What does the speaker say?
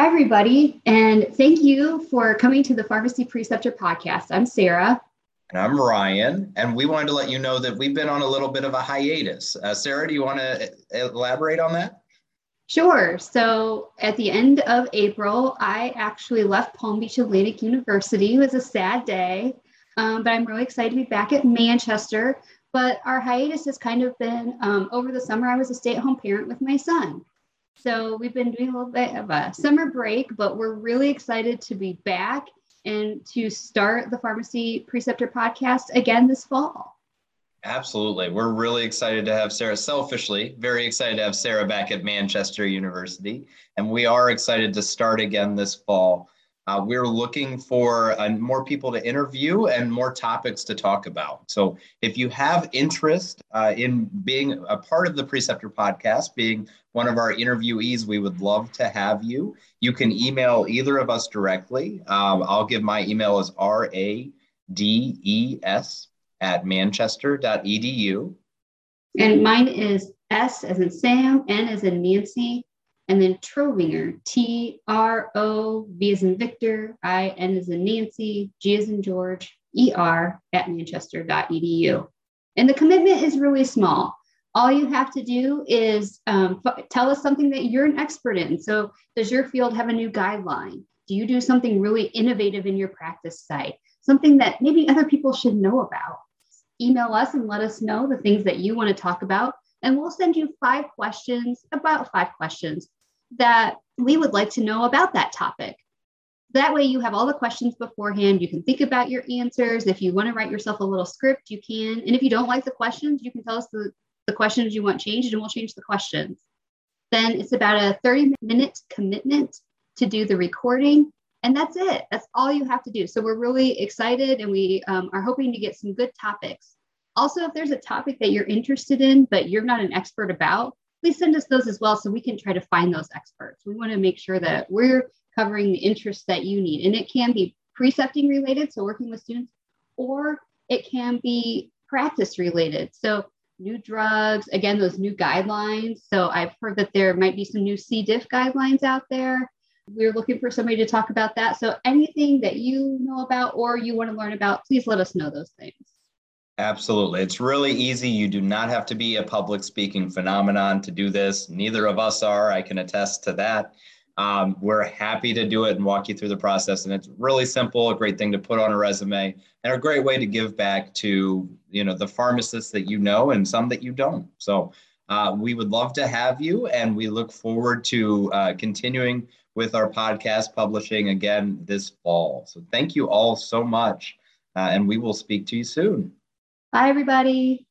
everybody, and thank you for coming to the Pharmacy Preceptor Podcast. I'm Sarah. And I'm Ryan, and we wanted to let you know that we've been on a little bit of a hiatus. Sarah, do you want to elaborate on that? Sure. So at the end of April, I actually left Palm Beach Atlantic University. It was a sad day, but I'm really excited to be back at Manchester. But our hiatus has kind of been over the summer. I was a stay-at-home parent with my son. So we've been doing a little bit of a summer break, but we're really excited to be back and to start the Pharmacy Preceptor Podcast again this fall. Absolutely. We're really excited to have Sarah, selfishly, very excited to have Sarah back at Manchester University. And we are excited to start again this fall. We're looking for more people to interview and more topics to talk about. So if you have interest in being a part of the Preceptor Podcast, being one of our interviewees, we would love to have you. You can email either of us directly. I'll give my email as rades@manchester.edu. And mine is S as in Sam, N as in Nancy, and then Trovinger, Trov as in Victor, IN as in Nancy, G as in George, ER@manchester.edu. And the commitment is really small. All you have to do is tell us something that you're an expert in. So does your field have a new guideline? Do you do something really innovative in your practice site? Something that maybe other people should know about? Email us and let us know the things that you want to talk about. And we'll send you about five questions that we would like to know about that topic. That way you have all the questions beforehand. You can think about your answers. If you want to write yourself a little script, you can. And if you don't like the questions, you can tell us the questions you want changed and we'll change the questions. Then it's about a 30-minute commitment to do the recording. And that's it. That's all you have to do. So we're really excited and we are hoping to get some good topics. Also, if there's a topic that you're interested in, but you're not an expert about, please send us those as well so we can try to find those experts. We want to make sure that we're covering the interests that you need. And it can be precepting related, so working with students, or it can be practice related. So new drugs, again, those new guidelines. So I've heard that there might be some new C. diff guidelines out there. We're looking for somebody to talk about that. So anything that you know about or you want to learn about, please let us know those things. Absolutely. It's really easy. You do not have to be a public speaking phenomenon to do this. Neither of us are. I can attest to that. We're happy to do it and walk you through the process. And it's really simple, a great thing to put on a resume, and a great way to give back to, the pharmacists that you know and some that you don't. So we would love to have you, and we look forward to continuing with our podcast publishing again this fall. So thank you all so much, and we will speak to you soon. Bye, everybody.